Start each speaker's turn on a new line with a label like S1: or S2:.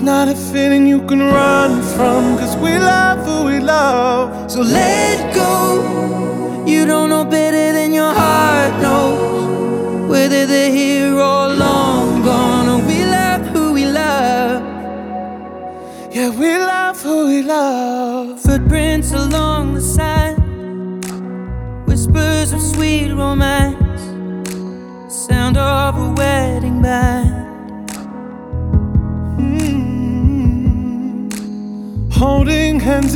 S1: not a feeling you can run from, 'cause we love who we love.
S2: So let go. You don't know better than your heart knows, whether they're here or long gone. Oh, we love who we love.
S1: Yeah, we love who we love.
S2: Footprints along the sand, whispers of sweet romance.